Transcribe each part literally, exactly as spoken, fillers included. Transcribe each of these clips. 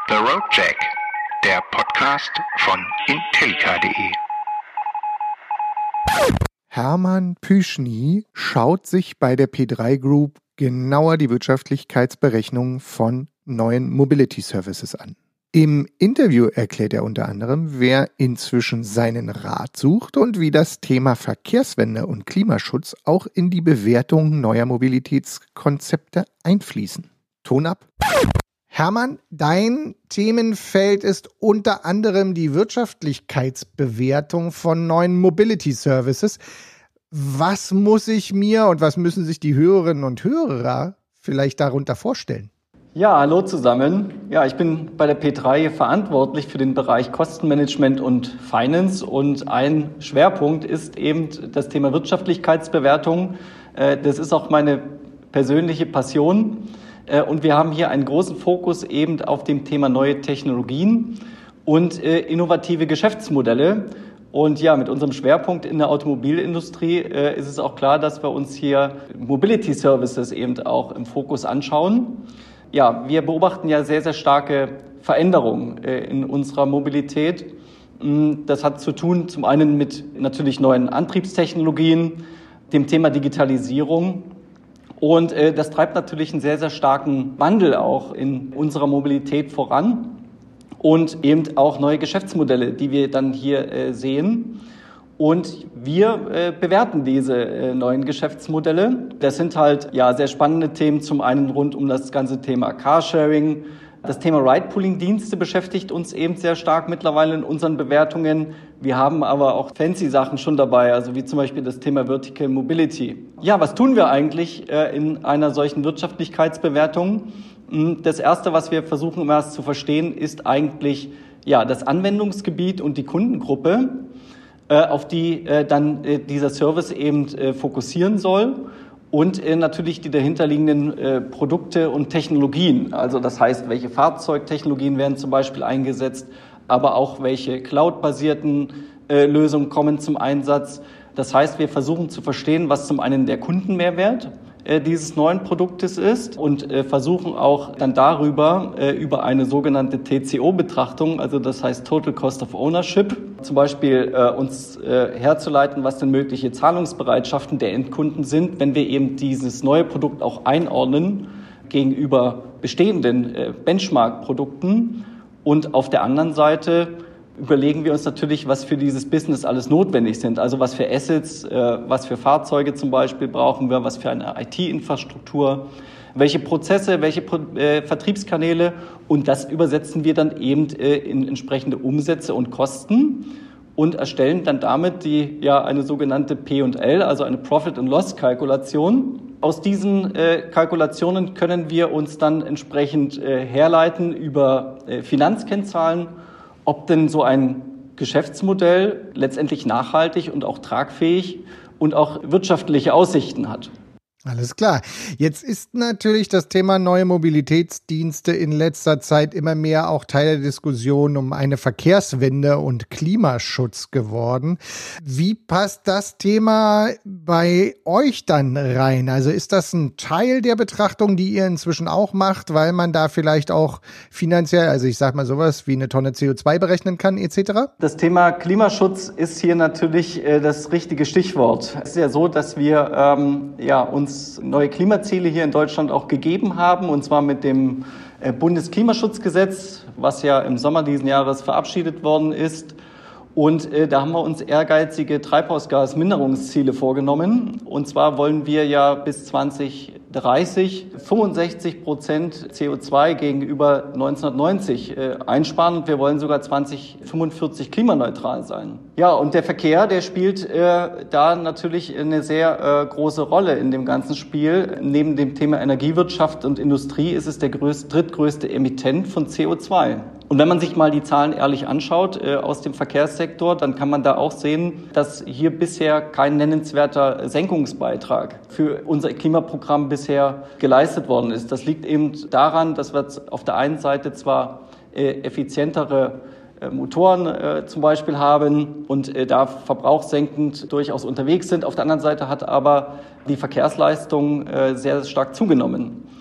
The Road Jack, der Podcast von Intellica punkt de. Hermann Püschny schaut sich bei der P drei Group genauer die Wirtschaftlichkeitsberechnungen von neuen Mobility Services an. Im Interview erklärt er unter anderem, wer inzwischen seinen Rat sucht und wie das Thema Verkehrswende und Klimaschutz auch in die Bewertung neuer Mobilitätskonzepte einfließen. Ton ab. Hermann, dein Themenfeld ist unter anderem die Wirtschaftlichkeitsbewertung von neuen Mobility Services. Was muss ich mir und was müssen sich die Hörerinnen und Hörer vielleicht darunter vorstellen? Ja, hallo zusammen. Ja, ich bin bei der P drei verantwortlich für den Bereich Kostenmanagement und Finance und ein Schwerpunkt ist eben das Thema Wirtschaftlichkeitsbewertung. Das ist auch meine persönliche Passion und wir haben hier einen großen Fokus eben auf dem Thema neue Technologien und innovative Geschäftsmodelle. Und ja, mit unserem Schwerpunkt in der Automobilindustrie äh, ist es auch klar, dass wir uns hier Mobility Services eben auch im Fokus anschauen. Ja, wir beobachten ja sehr, sehr starke Veränderungen äh, in unserer Mobilität. Das hat zu tun zum einen mit natürlich neuen Antriebstechnologien, dem Thema Digitalisierung. Und äh, das treibt natürlich einen sehr, sehr starken Wandel auch in unserer Mobilität voran. Und eben auch neue Geschäftsmodelle, die wir dann hier äh, sehen. Und wir äh, bewerten diese äh, neuen Geschäftsmodelle. Das sind halt ja sehr spannende Themen, zum einen rund um das ganze Thema Carsharing. Das Thema Ride-Pooling-Dienste beschäftigt uns eben sehr stark mittlerweile in unseren Bewertungen. Wir haben aber auch fancy Sachen schon dabei, also wie zum Beispiel das Thema Vertical Mobility. Ja, was tun wir eigentlich äh, in einer solchen Wirtschaftlichkeitsbewertung? Das Erste, was wir versuchen immer erst zu verstehen, ist eigentlich ja das Anwendungsgebiet und die Kundengruppe, äh, auf die äh, dann äh, dieser Service eben äh, fokussieren soll und äh, natürlich die dahinterliegenden äh, Produkte und Technologien. Also das heißt, welche Fahrzeugtechnologien werden zum Beispiel eingesetzt, aber auch welche cloud-basierten äh, Lösungen kommen zum Einsatz. Das heißt, wir versuchen zu verstehen, was zum einen der Kundenmehrwert dieses neuen Produktes ist und äh, versuchen auch dann darüber, äh, über eine sogenannte T C O-Betrachtung, also das heißt Total Cost of Ownership, zum Beispiel äh, uns äh, herzuleiten, was denn mögliche Zahlungsbereitschaften der Endkunden sind, wenn wir eben dieses neue Produkt auch einordnen gegenüber bestehenden äh, Benchmark-Produkten. Und auf der anderen Seite überlegen wir uns natürlich, was für dieses Business alles notwendig sind. Also was für Assets, äh, was für Fahrzeuge zum Beispiel brauchen wir, was für eine I T-Infrastruktur, welche Prozesse, welche äh, Vertriebskanäle. Und das übersetzen wir dann eben äh, in entsprechende Umsätze und Kosten und erstellen dann damit die ja eine sogenannte P und L, also eine Profit-and-Loss-Kalkulation. Aus diesen äh, Kalkulationen können wir uns dann entsprechend äh, herleiten über äh, Finanzkennzahlen, ob denn so ein Geschäftsmodell letztendlich nachhaltig und auch tragfähig und auch wirtschaftliche Aussichten hat. Alles klar. Jetzt ist natürlich das Thema neue Mobilitätsdienste in letzter Zeit immer mehr auch Teil der Diskussion um eine Verkehrswende und Klimaschutz geworden. Wie passt das Thema bei euch dann rein? Also ist das ein Teil der Betrachtung, die ihr inzwischen auch macht, weil man da vielleicht auch finanziell, also ich sag mal sowas wie eine Tonne C O zwei berechnen kann et cetera? Das Thema Klimaschutz ist hier natürlich äh, das richtige Stichwort. Es ist ja so, dass wir ähm, ja uns neue Klimaziele hier in Deutschland auch gegeben haben, und zwar mit dem Bundesklimaschutzgesetz, was ja im Sommer diesen Jahres verabschiedet worden ist. Und äh, da haben wir uns ehrgeizige Treibhausgasminderungsziele vorgenommen. Und zwar wollen wir ja bis zwanzig dreißig fünfundsechzig Prozent C O zwei gegenüber neunzehnhundertneunzig äh, einsparen. Und wir wollen sogar zwanzig fünfundvierzig klimaneutral sein. Ja, und der Verkehr, der spielt äh, da natürlich eine sehr äh, große Rolle in dem ganzen Spiel. Neben dem Thema Energiewirtschaft und Industrie ist es der größte, drittgrößte Emittent von C O zwei. Und wenn man sich mal die Zahlen ehrlich anschaut äh, aus dem Verkehrssektor, dann kann man da auch sehen, dass hier bisher kein nennenswerter Senkungsbeitrag für unser Klimaprogramm bisher geleistet worden ist. Das liegt eben daran, dass wir auf der einen Seite zwar äh, effizientere äh, Motoren äh, zum Beispiel haben und äh, da verbrauchssenkend durchaus unterwegs sind. Auf der anderen Seite hat aber die Verkehrsleistung äh, sehr stark zugenommen.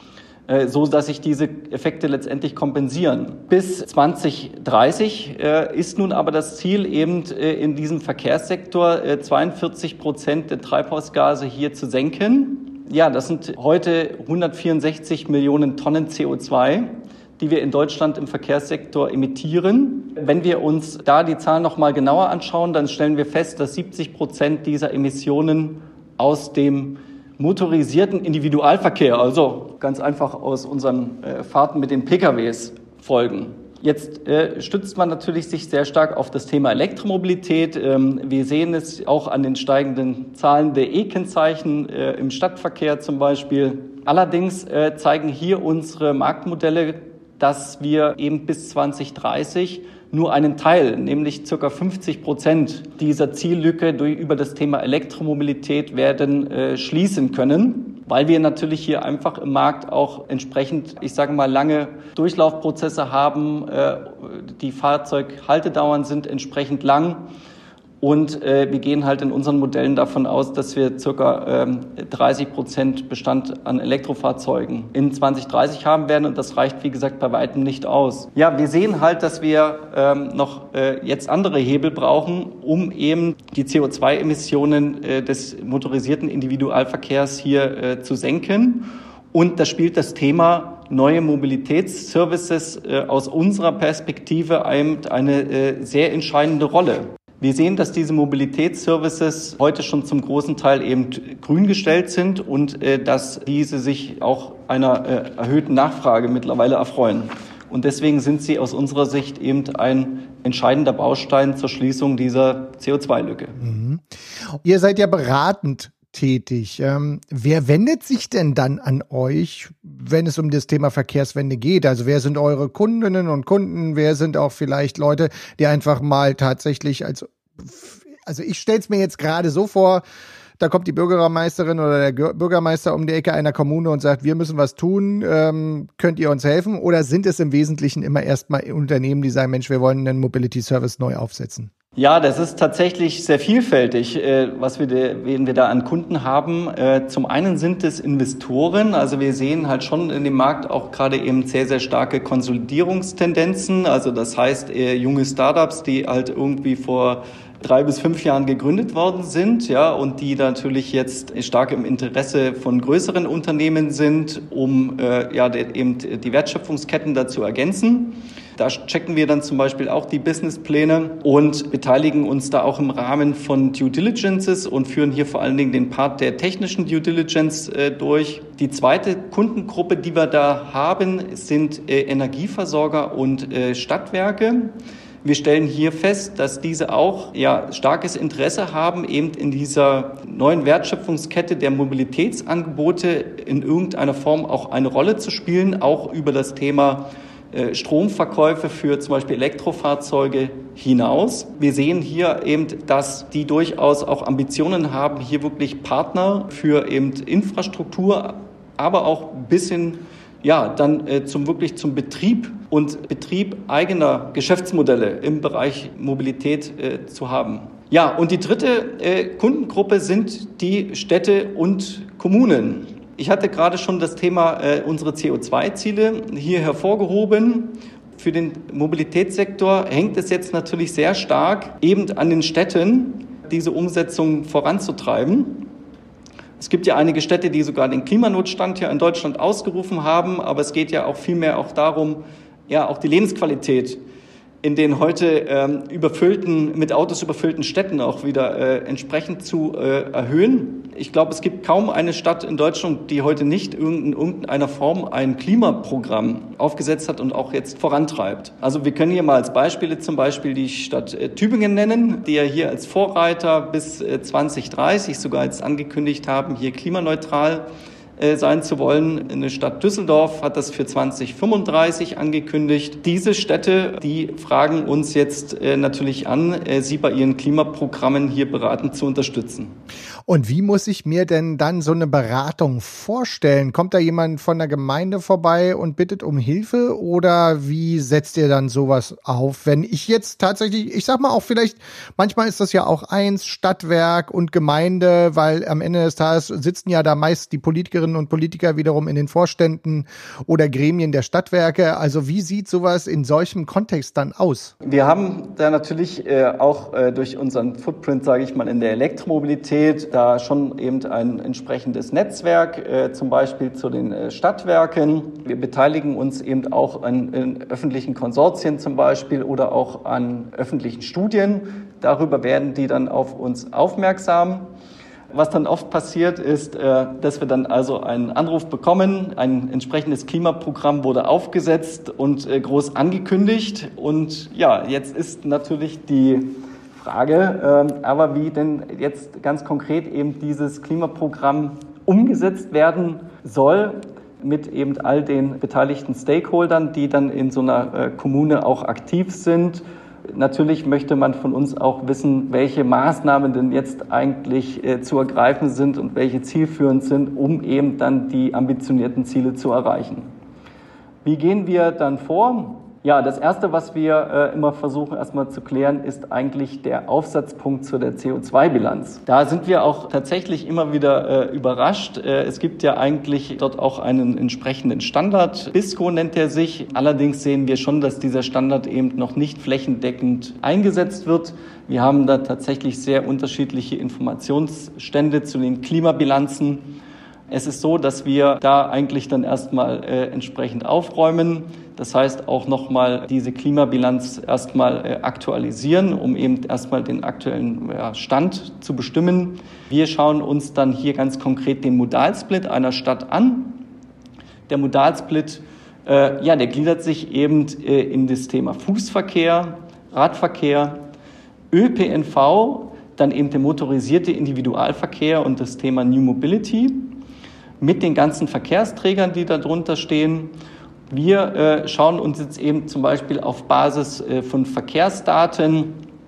äh, so dass sich diese Effekte letztendlich kompensieren. Bis zwanzig dreißig äh, ist nun aber das Ziel, eben äh, in diesem Verkehrssektor äh, zweiundvierzig Prozent der Treibhausgase hier zu senken. Ja, das sind heute hundertvierundsechzig Millionen Tonnen C O zwei, die wir in Deutschland im Verkehrssektor emittieren. Wenn wir uns da die Zahlen noch mal genauer anschauen, dann stellen wir fest, dass siebzig Prozent dieser Emissionen aus dem motorisierten Individualverkehr, also ganz einfach aus unseren äh, Fahrten mit den P K Ws, folgen. Jetzt äh, stützt man natürlich sich sehr stark auf das Thema Elektromobilität. Ähm, wir sehen es auch an den steigenden Zahlen der E-Kennzeichen äh, im Stadtverkehr zum Beispiel. Allerdings äh, zeigen hier unsere Marktmodelle, dass wir eben bis zwanzig dreißig nur einen Teil, nämlich ca. fünfzig Prozent dieser Ziellücke durch, über das Thema Elektromobilität werden äh, schließen können, weil wir natürlich hier einfach im Markt auch entsprechend, ich sage mal, lange Durchlaufprozesse haben. Äh, die Fahrzeughaltedauern sind entsprechend lang. Und äh, wir gehen halt in unseren Modellen davon aus, dass wir ca. ähm, dreißig Prozent Bestand an Elektrofahrzeugen in zwanzig dreißig haben werden. Und das reicht, wie gesagt, bei weitem nicht aus. Ja, wir sehen halt, dass wir ähm, noch äh, jetzt andere Hebel brauchen, um eben die C O zwei Emissionen äh, des motorisierten Individualverkehrs hier äh, zu senken. Und da spielt das Thema neue Mobilitätsservices äh, aus unserer Perspektive eine äh, sehr entscheidende Rolle. Wir sehen, dass diese Mobilitätsservices heute schon zum großen Teil eben grün gestellt sind und äh, dass diese sich auch einer äh, erhöhten Nachfrage mittlerweile erfreuen. Und deswegen sind sie aus unserer Sicht eben ein entscheidender Baustein zur Schließung dieser C O zwei Lücke. Mhm. Ihr seid ja beratend tätig. Ähm, wer wendet sich denn dann an euch, wenn es um das Thema Verkehrswende geht? Also wer sind eure Kundinnen und Kunden? Wer sind auch vielleicht Leute, die einfach mal tatsächlich als, also ich stelle es mir jetzt gerade so vor, da kommt die Bürgermeisterin oder der Bürgermeister um die Ecke einer Kommune und sagt, wir müssen was tun, ähm, könnt ihr uns helfen? Oder sind es im Wesentlichen immer erstmal Unternehmen, die sagen, Mensch, wir wollen einen Mobility Service neu aufsetzen? Ja, das ist tatsächlich sehr vielfältig, was wir, wen wir da an Kunden haben. Zum einen sind es Investoren, also wir sehen halt schon in dem Markt auch gerade eben sehr, sehr starke Konsolidierungstendenzen. Also das heißt, junge Startups, die halt irgendwie vor drei bis fünf Jahren gegründet worden sind, ja, und die natürlich jetzt stark im Interesse von größeren Unternehmen sind, um äh, ja eben die Wertschöpfungsketten dazu ergänzen. Da checken wir dann zum Beispiel auch die Businesspläne und beteiligen uns da auch im Rahmen von Due Diligences und führen hier vor allen Dingen den Part der technischen Due Diligence äh, durch. Die zweite Kundengruppe, die wir da haben, sind äh, Energieversorger und äh, Stadtwerke. Wir stellen hier fest, dass diese auch ja starkes Interesse haben, eben in dieser neuen Wertschöpfungskette der Mobilitätsangebote in irgendeiner Form auch eine Rolle zu spielen, auch über das Thema äh, Stromverkäufe für zum Beispiel Elektrofahrzeuge hinaus. Wir sehen hier eben, dass die durchaus auch Ambitionen haben, hier wirklich Partner für eben Infrastruktur, aber auch ein bisschen ja, dann äh, zum wirklich zum Betrieb und Betrieb eigener Geschäftsmodelle im Bereich Mobilität äh, zu haben. Ja, und die dritte äh, Kundengruppe sind die Städte und Kommunen. Ich hatte gerade schon das Thema äh, unsere C O zwei Ziele hier hervorgehoben. Für den Mobilitätssektor hängt es jetzt natürlich sehr stark eben an den Städten, diese Umsetzung voranzutreiben. Es gibt ja einige Städte, die sogar den Klimanotstand hier in Deutschland ausgerufen haben, aber es geht ja auch vielmehr auch darum, ja auch die Lebensqualität in den heute ähm, überfüllten, mit Autos überfüllten Städten auch wieder äh, entsprechend zu äh, erhöhen. Ich glaube, es gibt kaum eine Stadt in Deutschland, die heute nicht in irgendeiner Form ein Klimaprogramm aufgesetzt hat und auch jetzt vorantreibt. Also wir können hier mal als Beispiele zum Beispiel die Stadt äh, Tübingen nennen, die ja hier als Vorreiter bis äh, zwanzig dreißig sogar jetzt angekündigt haben, hier klimaneutral sein zu wollen. Eine Stadt Düsseldorf hat das für zwanzig fünfunddreißig angekündigt. Diese Städte, die fragen uns jetzt äh, natürlich an, äh, sie bei ihren Klimaprogrammen hier beratend zu unterstützen. Und wie muss ich mir denn dann so eine Beratung vorstellen? Kommt da jemand von der Gemeinde vorbei und bittet um Hilfe oder wie setzt ihr dann sowas auf? Wenn ich jetzt tatsächlich, ich sag mal auch vielleicht, manchmal ist das ja auch eins, Stadtwerk und Gemeinde, weil am Ende des Tages sitzen ja da meist die Politikerinnen und Politiker wiederum in den Vorständen oder Gremien der Stadtwerke. Also wie sieht sowas in solchem Kontext dann aus? Wir haben da natürlich äh, auch äh, durch unseren Footprint, sage ich mal, in der Elektromobilität, da schon eben ein entsprechendes Netzwerk, äh, zum Beispiel zu den äh, Stadtwerken. Wir beteiligen uns eben auch an, an öffentlichen Konsortien zum Beispiel oder auch an öffentlichen Studien. Darüber werden die dann auf uns aufmerksam. Was dann oft passiert ist, äh, dass wir dann also einen Anruf bekommen, ein entsprechendes Klimaprogramm wurde aufgesetzt und äh, groß angekündigt. Und ja, jetzt ist natürlich die Frage, äh, aber wie denn jetzt ganz konkret eben dieses Klimaprogramm umgesetzt werden soll mit eben all den beteiligten Stakeholdern, die dann in so einer äh, Kommune auch aktiv sind. Natürlich möchte man von uns auch wissen, welche Maßnahmen denn jetzt eigentlich äh, zu ergreifen sind und welche zielführend sind, um eben dann die ambitionierten Ziele zu erreichen. Wie gehen wir dann vor? Ja, das Erste, was wir äh, immer versuchen erstmal zu klären, ist eigentlich der Aufsatzpunkt zu der C O zwei Bilanz. Da sind wir auch tatsächlich immer wieder äh, überrascht. Äh, es gibt ja eigentlich dort auch einen entsprechenden Standard. B I S C O nennt er sich. Allerdings sehen wir schon, dass dieser Standard eben noch nicht flächendeckend eingesetzt wird. Wir haben da tatsächlich sehr unterschiedliche Informationsstände zu den Klimabilanzen. Es ist so, dass wir da eigentlich dann erstmal äh, entsprechend aufräumen. Das heißt auch nochmal diese Klimabilanz erstmal äh, aktualisieren, um eben erstmal den aktuellen ja, Stand zu bestimmen. Wir schauen uns dann hier ganz konkret den Modalsplit einer Stadt an. Der Modalsplit, äh, ja, der gliedert sich eben äh, in das Thema Fußverkehr, Radverkehr, Ö P N V, dann eben der motorisierte Individualverkehr und das Thema New Mobility mit den ganzen Verkehrsträgern, die da drunter stehen. Wir äh, schauen uns jetzt eben zum Beispiel auf Basis äh, von Verkehrsdaten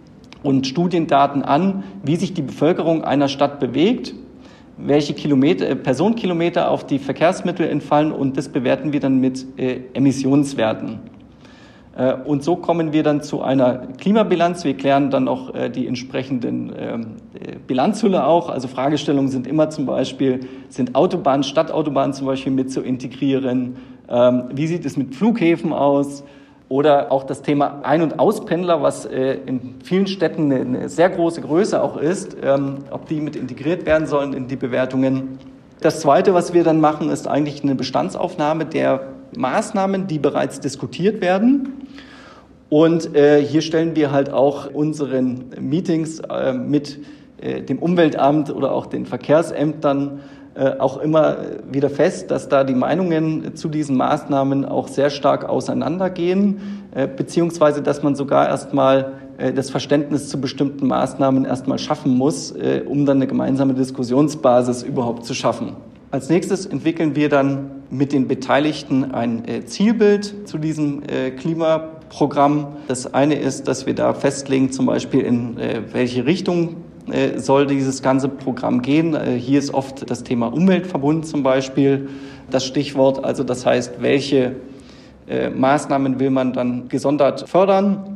und Studiendaten an, wie sich die Bevölkerung einer Stadt bewegt, welche Kilometer, äh, Personenkilometer auf die Verkehrsmittel entfallen und das bewerten wir dann mit äh, Emissionswerten. Äh, und so kommen wir dann zu einer Klimabilanz. Wir klären dann auch äh, die entsprechenden äh, Bilanzhülle auch. Also Fragestellungen sind immer zum Beispiel, sind Autobahnen, Stadtautobahnen zum Beispiel mit zu integrieren? Ähm, wie sieht es mit Flughäfen aus? Oder auch das Thema Ein- und Auspendler, was äh, in vielen Städten eine, eine sehr große Größe auch ist, ähm, ob die mit integriert werden sollen in die Bewertungen. Das Zweite, was wir dann machen, ist eigentlich eine Bestandsaufnahme der Maßnahmen, die bereits diskutiert werden. Und äh, hier stellen wir halt auch unseren Meetings äh, mit äh, dem Umweltamt oder auch den Verkehrsämtern äh, auch immer wieder fest, dass da die Meinungen zu diesen Maßnahmen auch sehr stark auseinandergehen, äh, beziehungsweise dass man sogar erstmal äh, das Verständnis zu bestimmten Maßnahmen erstmal schaffen muss, äh, um dann eine gemeinsame Diskussionsbasis überhaupt zu schaffen. Als nächstes entwickeln wir dann mit den Beteiligten ein äh, Zielbild zu diesem äh, Klimaprogramm. Das eine ist, dass wir da festlegen, zum Beispiel in äh, welche Richtung äh, soll dieses ganze Programm gehen. Äh, hier ist oft das Thema Umweltverbund zum Beispiel das Stichwort. Also das heißt, welche äh, Maßnahmen will man dann gesondert fördern?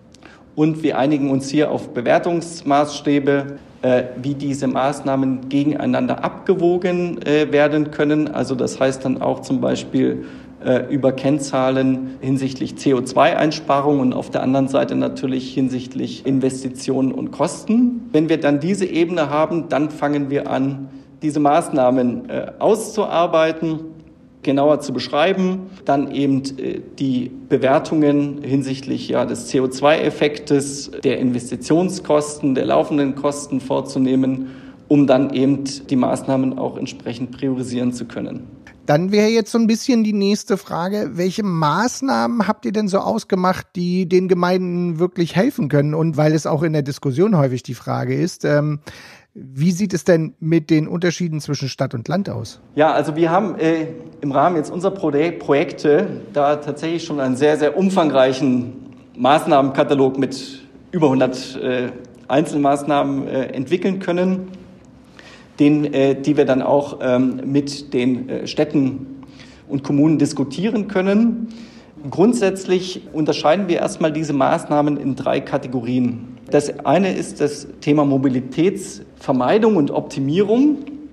Und wir einigen uns hier auf Bewertungsmaßstäbe, äh, wie diese Maßnahmen gegeneinander abgewogen äh, werden können. Also das heißt dann auch zum Beispiel äh, über Kennzahlen hinsichtlich C O zwei Einsparungen und auf der anderen Seite natürlich hinsichtlich Investitionen und Kosten. Wenn wir dann diese Ebene haben, dann fangen wir an, diese Maßnahmen äh, auszuarbeiten, genauer zu beschreiben, dann eben äh, die Bewertungen hinsichtlich ja, des C O zwei Effektes, der Investitionskosten, der laufenden Kosten vorzunehmen, um dann eben die Maßnahmen auch entsprechend priorisieren zu können. Dann wäre jetzt so ein bisschen die nächste Frage, welche Maßnahmen habt ihr denn so ausgemacht, die den Gemeinden wirklich helfen können? Und weil es auch in der Diskussion häufig die Frage ist, ähm, wie sieht es denn mit den Unterschieden zwischen Stadt und Land aus? Ja, also wir haben äh, im Rahmen jetzt unserer Pro- Projekte da tatsächlich schon einen sehr, sehr umfangreichen Maßnahmenkatalog mit über hundert äh, Einzelmaßnahmen äh, entwickeln können. den, äh, die wir dann auch ähm, mit den äh, Städten und Kommunen diskutieren können. Grundsätzlich unterscheiden wir erstmal diese Maßnahmen in drei Kategorien. Das eine ist das Thema Mobilitätsvermeidung und Optimierung.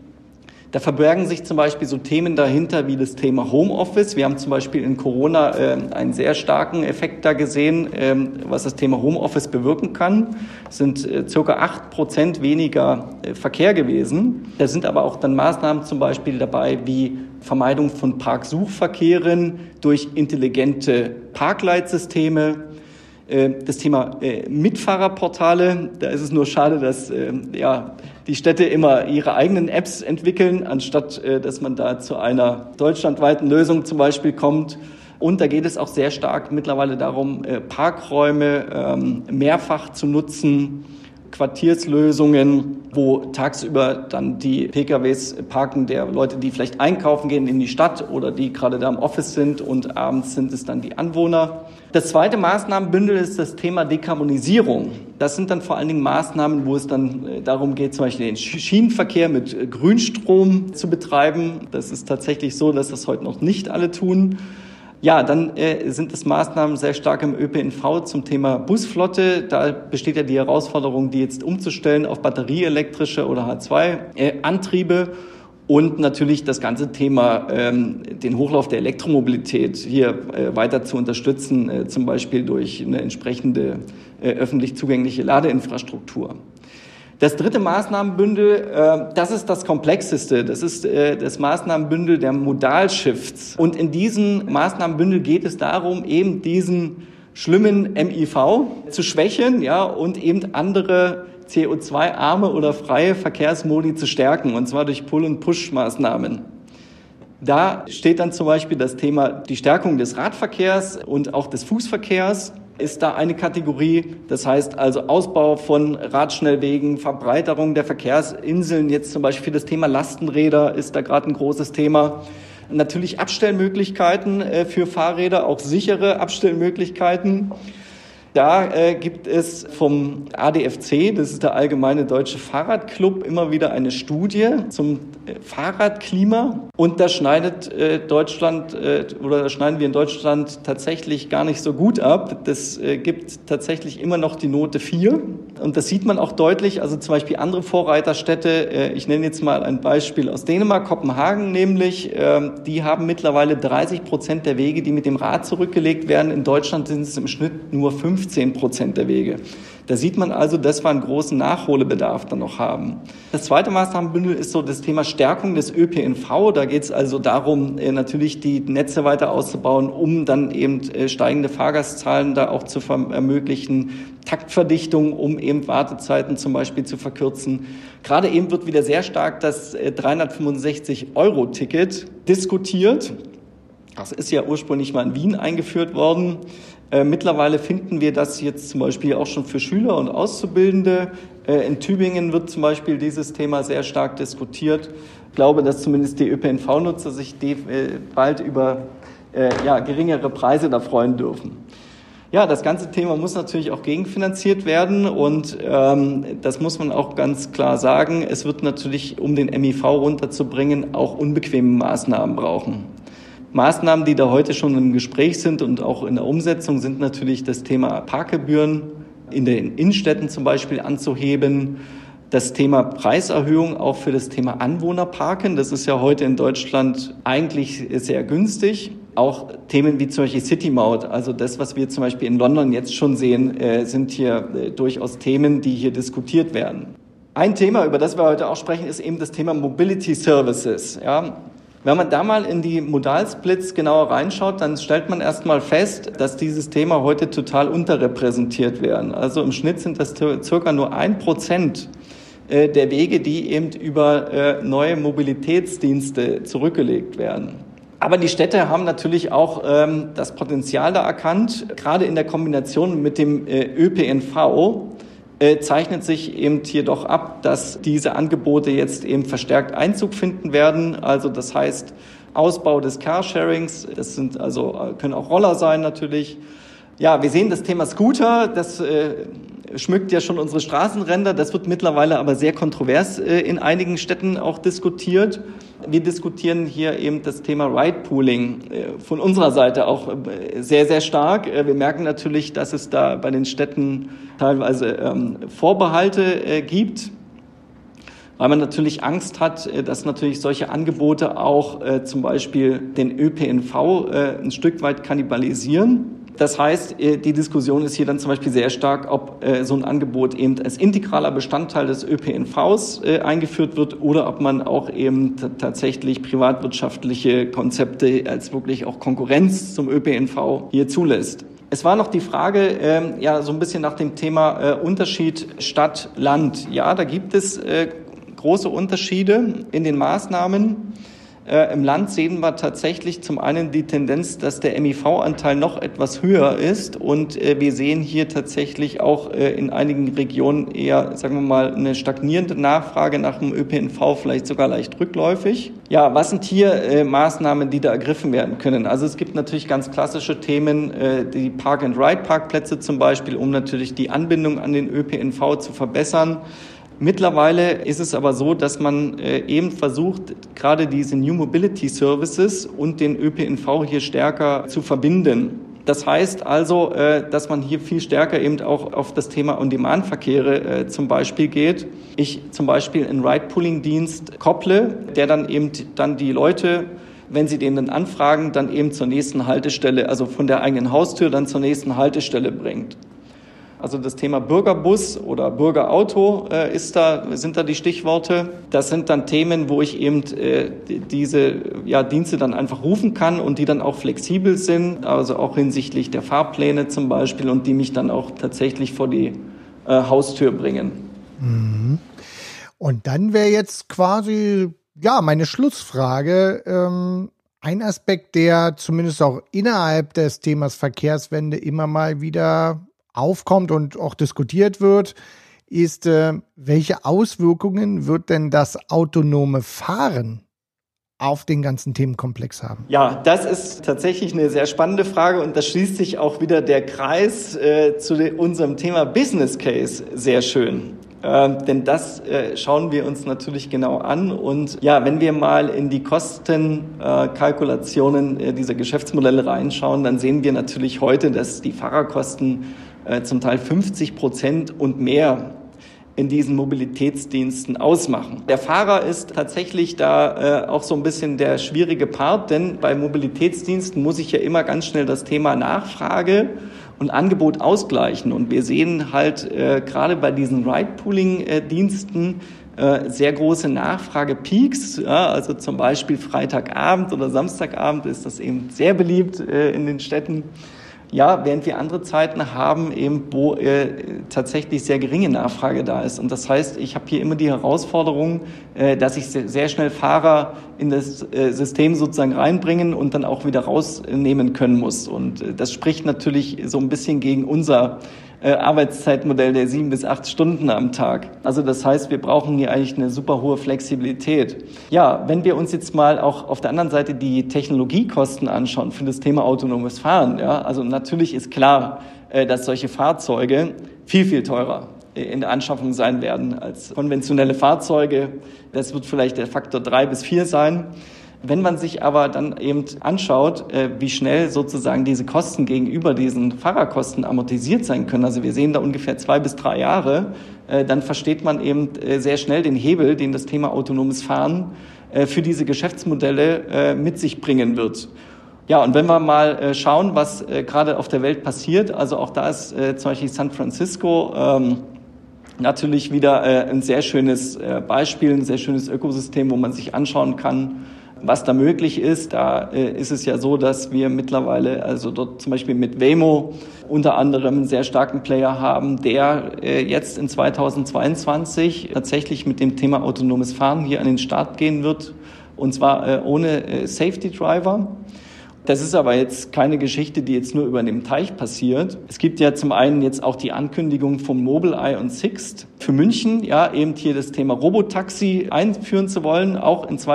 Da verbergen sich zum Beispiel so Themen dahinter wie das Thema Homeoffice. Wir haben zum Beispiel in Corona äh, einen sehr starken Effekt da gesehen, äh, was das Thema Homeoffice bewirken kann. Es sind äh, circa acht Prozent weniger äh, Verkehr gewesen. Da sind aber auch dann Maßnahmen zum Beispiel dabei wie Vermeidung von Parksuchverkehren durch intelligente Parkleitsysteme. Das Thema Mitfahrerportale, da ist es nur schade, dass ja, die Städte immer ihre eigenen Apps entwickeln, anstatt dass man da zu einer deutschlandweiten Lösung zum Beispiel kommt. Und da geht es auch sehr stark mittlerweile darum, Parkräume mehrfach zu nutzen, Quartierslösungen, wo tagsüber dann die P K Ws parken der Leute, die vielleicht einkaufen gehen in die Stadt oder die gerade da im Office sind, und abends sind es dann die Anwohner. Das zweite Maßnahmenbündel ist das Thema Dekarbonisierung. Das sind dann vor allen Dingen Maßnahmen, wo es dann darum geht, zum Beispiel den Schienenverkehr mit Grünstrom zu betreiben. Das ist tatsächlich so, dass das heute noch nicht alle tun. Ja, dann äh, sind es Maßnahmen sehr stark im Ö P N V zum Thema Busflotte. Da besteht ja die Herausforderung, die jetzt umzustellen auf batterieelektrische oder H zwei Antriebe. Und natürlich das ganze Thema, ähm, den Hochlauf der Elektromobilität hier äh, weiter zu unterstützen, äh, zum Beispiel durch eine entsprechende äh, öffentlich zugängliche Ladeinfrastruktur. Das dritte Maßnahmenbündel, äh, das ist das komplexeste. Das ist äh, das Maßnahmenbündel der Modalshifts. Und in diesem Maßnahmenbündel geht es darum, eben diesen schlimmen M I V zu schwächen, ja, und eben andere C O zwei arme oder freie Verkehrsmodi zu stärken, und zwar durch Pull- und Push-Maßnahmen. Da steht dann zum Beispiel das Thema die Stärkung des Radverkehrs und auch des Fußverkehrs. Ist da eine Kategorie, das heißt also Ausbau von Radschnellwegen, Verbreiterung der Verkehrsinseln, jetzt zum Beispiel für das Thema Lastenräder ist da gerade ein großes Thema. Natürlich Abstellmöglichkeiten für Fahrräder, auch sichere Abstellmöglichkeiten. Da äh, gibt es vom A D F C, das ist der Allgemeine Deutsche Fahrradclub, immer wieder eine Studie zum äh, Fahrradklima. Und da schneidet äh, Deutschland äh, oder da schneiden wir in Deutschland tatsächlich gar nicht so gut ab. Das äh, gibt tatsächlich immer noch die Note vier. Und das sieht man auch deutlich. Also zum Beispiel andere Vorreiterstädte, äh, ich nenne jetzt mal ein Beispiel aus Dänemark, Kopenhagen nämlich, äh, die haben mittlerweile dreißig Prozent der Wege, die mit dem Rad zurückgelegt werden. In Deutschland sind es im Schnitt nur fünfzehn Prozent der Wege. Da sieht man also, dass wir einen großen Nachholbedarf dann noch haben. Das zweite Maßnahmenbündel ist so das Thema Stärkung des Ö P N V. Da geht es also darum, natürlich die Netze weiter auszubauen, um dann eben steigende Fahrgastzahlen da auch zu ermöglichen, Taktverdichtung, um eben Wartezeiten zum Beispiel zu verkürzen. Gerade eben wird wieder sehr stark das dreihundertfünfundsechzig Euro Ticket diskutiert. Das ist ja ursprünglich mal in Wien eingeführt worden. Äh, mittlerweile finden wir das jetzt zum Beispiel auch schon für Schüler und Auszubildende. Äh, in Tübingen wird zum Beispiel dieses Thema sehr stark diskutiert. Ich glaube, dass zumindest die Ö P N V-Nutzer sich de- äh, bald über äh, ja, geringere Preise da freuen dürfen. Ja, das ganze Thema muss natürlich auch gegenfinanziert werden, und ähm, das muss man auch ganz klar sagen. Es wird natürlich, um den M I V runterzubringen, auch unbequeme Maßnahmen brauchen. Maßnahmen, die da heute schon im Gespräch sind und auch in der Umsetzung, sind natürlich das Thema Parkgebühren in den Innenstädten zum Beispiel anzuheben, das Thema Preiserhöhung auch für das Thema Anwohnerparken. Das ist ja heute in Deutschland eigentlich sehr günstig. Auch Themen wie zum Beispiel City-Maut, also das, was wir zum Beispiel in London jetzt schon sehen, sind hier durchaus Themen, die hier diskutiert werden. Ein Thema, über das wir heute auch sprechen, ist eben das Thema Mobility Services. Ja. Wenn man da mal in die Modalsplits genauer reinschaut, dann stellt man erstmal fest, dass dieses Thema heute total unterrepräsentiert werden. Also im Schnitt sind das circa nur ein Prozent der Wege, die eben über neue Mobilitätsdienste zurückgelegt werden. Aber die Städte haben natürlich auch ähm, das Potenzial da erkannt, gerade in der Kombination mit dem äh, Ö P N V, Äh, zeichnet sich eben hier doch ab, dass diese Angebote jetzt eben verstärkt Einzug finden werden. Also das heißt Ausbau des Carsharings, das sind also können auch Roller sein natürlich. Ja, wir sehen das Thema Scooter, das äh, schmückt ja schon unsere Straßenränder. Das wird mittlerweile aber sehr kontrovers äh, in einigen Städten auch diskutiert. Wir diskutieren hier eben das Thema Ride-Pooling äh, von unserer Seite auch äh, sehr, sehr stark. Äh, wir merken natürlich, dass es da bei den Städten teilweise ähm, Vorbehalte äh, gibt, weil man natürlich Angst hat, äh, dass natürlich solche Angebote auch äh, zum Beispiel den Ö P N V äh, ein Stück weit kannibalisieren. Das heißt, die Diskussion ist hier dann zum Beispiel sehr stark, ob so ein Angebot eben als integraler Bestandteil des Ö P N Vs eingeführt wird oder ob man auch eben t- tatsächlich privatwirtschaftliche Konzepte als wirklich auch Konkurrenz zum Ö P N V hier zulässt. Es war noch die Frage, äh, ja, so ein bisschen nach dem Thema äh, Unterschied Stadt-Land. Ja, da gibt es äh, große Unterschiede in den Maßnahmen. Äh, Im Land sehen wir tatsächlich zum einen die Tendenz, dass der M I V-Anteil noch etwas höher ist und äh, wir sehen hier tatsächlich auch äh, in einigen Regionen eher, sagen wir mal, eine stagnierende Nachfrage nach dem Ö P N V, vielleicht sogar leicht rückläufig. Ja, was sind hier äh, Maßnahmen, die da ergriffen werden können? Also es gibt natürlich ganz klassische Themen, äh, die Park-and-Ride-Parkplätze zum Beispiel, um natürlich die Anbindung an den Ö P N V zu verbessern. Mittlerweile ist es aber so, dass man äh, eben versucht, gerade diese New Mobility Services und den Ö P N V hier stärker zu verbinden. Das heißt also, äh, dass man hier viel stärker eben auch auf das Thema On-Demand-Verkehre äh, zum Beispiel geht. Ich zum Beispiel einen Ride-Pooling-Dienst kopple, der dann eben dann die Leute, wenn sie den dann anfragen, dann eben zur nächsten Haltestelle, also von der eigenen Haustür dann zur nächsten Haltestelle bringt. Also das Thema Bürgerbus oder Bürgerauto äh, ist da, sind da die Stichworte. Das sind dann Themen, wo ich eben äh, diese ja, Dienste dann einfach rufen kann und die dann auch flexibel sind, also auch hinsichtlich der Fahrpläne zum Beispiel und die mich dann auch tatsächlich vor die äh, Haustür bringen. Mhm. Und dann wäre jetzt quasi, ja, meine Schlussfrage, ähm, ein Aspekt, der zumindest auch innerhalb des Themas Verkehrswende immer mal wieder aufkommt und auch diskutiert wird, ist, äh, welche Auswirkungen wird denn das autonome Fahren auf den ganzen Themenkomplex haben? Ja, das ist tatsächlich eine sehr spannende Frage und da schließt sich auch wieder der Kreis äh, zu de- unserem Thema Business Case sehr schön. Äh, denn das äh, schauen wir uns natürlich genau an. Und ja, wenn wir mal in die Kostenkalkulationen äh, äh, dieser Geschäftsmodelle reinschauen, dann sehen wir natürlich heute, dass die Fahrerkosten äh, zum Teil fünfzig Prozent und mehr in diesen Mobilitätsdiensten ausmachen. Der Fahrer ist tatsächlich da äh, auch so ein bisschen der schwierige Part, denn bei Mobilitätsdiensten muss ich ja immer ganz schnell das Thema Nachfrage und Angebot ausgleichen. Und wir sehen halt äh, gerade bei diesen Ride-Pooling-Diensten äh, sehr große Nachfrage-Peaks. Ja, also zum Beispiel Freitagabend oder Samstagabend ist das eben sehr beliebt äh, in den Städten. Ja, während wir andere Zeiten haben, eben wo äh, tatsächlich sehr geringe Nachfrage da ist. Und das heißt, ich habe hier immer die Herausforderung, äh, dass ich sehr, sehr schnell Fahrer in das äh, System sozusagen reinbringen und dann auch wieder rausnehmen können muss. Und äh, das spricht natürlich so ein bisschen gegen unser äh, Arbeitszeitmodell der sieben bis acht Stunden am Tag. Also das heißt, wir brauchen hier eigentlich eine super hohe Flexibilität. Ja, wenn wir uns jetzt mal auch auf der anderen Seite die Technologiekosten anschauen für das Thema autonomes Fahren, ja, also natürlich ist klar, äh, dass solche Fahrzeuge viel, viel teurer in der Anschaffung sein werden als konventionelle Fahrzeuge. Das wird vielleicht der Faktor drei bis vier sein. Wenn man sich aber dann eben anschaut, wie schnell sozusagen diese Kosten gegenüber diesen Fahrerkosten amortisiert sein können, also wir sehen da ungefähr zwei bis drei Jahre, dann versteht man eben sehr schnell den Hebel, den das Thema autonomes Fahren für diese Geschäftsmodelle mit sich bringen wird. Ja, und wenn wir mal schauen, was gerade auf der Welt passiert, also auch da ist zum Beispiel San Francisco ähm, natürlich wieder äh, ein sehr schönes äh, Beispiel, ein sehr schönes Ökosystem, wo man sich anschauen kann, was da möglich ist. Da äh, ist es ja so, dass wir mittlerweile, also dort zum Beispiel mit Waymo unter anderem einen sehr starken Player haben, der äh, jetzt in zweitausendzweiundzwanzig tatsächlich mit dem Thema autonomes Fahren hier an den Start gehen wird, und zwar äh, ohne äh, Safety Driver. Das ist aber jetzt keine Geschichte, die jetzt nur über dem Teich passiert. Es gibt ja zum einen jetzt auch die Ankündigung von Mobileye und Sixt für München, ja, eben hier das Thema Robotaxi einführen zu wollen, auch in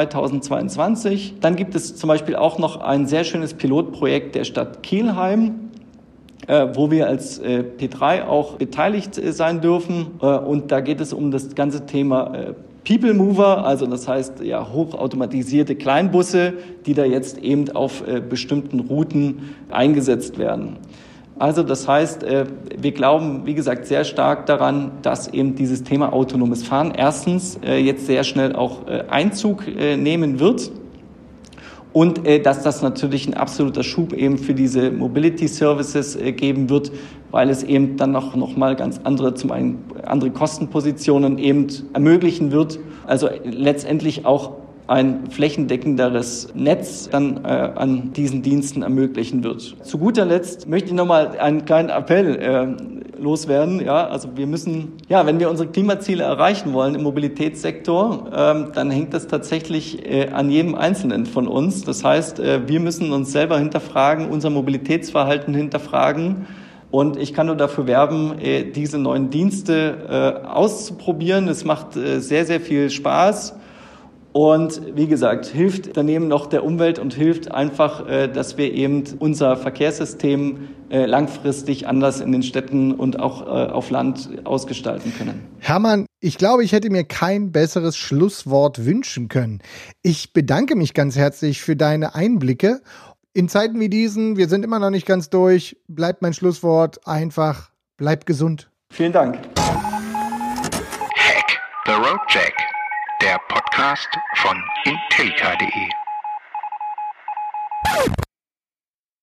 zweitausendzweiundzwanzig. Dann gibt es zum Beispiel auch noch ein sehr schönes Pilotprojekt der Stadt Kelheim, äh, wo wir als äh, P drei auch beteiligt äh, sein dürfen. Äh, und da geht es um das ganze Thema äh, People Mover, also das heißt ja hochautomatisierte Kleinbusse, die da jetzt eben auf äh, bestimmten Routen eingesetzt werden. Also das heißt, äh, wir glauben, wie gesagt, sehr stark daran, dass eben dieses Thema autonomes Fahren erstens äh, jetzt sehr schnell auch äh, Einzug äh, nehmen wird. Und äh, dass das natürlich ein absoluter Schub eben für diese Mobility Services äh, geben wird, weil es eben dann noch, noch mal ganz andere, zum einen andere Kostenpositionen eben ermöglichen wird. Also letztendlich auch ein flächendeckenderes Netz dann äh, an diesen Diensten ermöglichen wird. Zu guter Letzt möchte ich noch mal einen kleinen Appell äh, loswerden. Ja, also wir müssen, ja, wenn wir unsere Klimaziele erreichen wollen im Mobilitätssektor, ähm, dann hängt das tatsächlich äh, an jedem Einzelnen von uns. Das heißt, äh, wir müssen uns selber hinterfragen, unser Mobilitätsverhalten hinterfragen. Und ich kann nur dafür werben, äh, diese neuen Dienste äh, auszuprobieren. Es macht äh, sehr, sehr viel Spaß. Und wie gesagt, hilft daneben noch der Umwelt und hilft einfach, dass wir eben unser Verkehrssystem langfristig anders in den Städten und auch auf Land ausgestalten können. Hermann, ich glaube, ich hätte mir kein besseres Schlusswort wünschen können. Ich bedanke mich ganz herzlich für deine Einblicke. In Zeiten wie diesen, wir sind immer noch nicht ganz durch, bleibt mein Schlusswort einfach, bleib gesund. Vielen Dank. Hack the Road Jack, der Podcast von Intellica punkt de.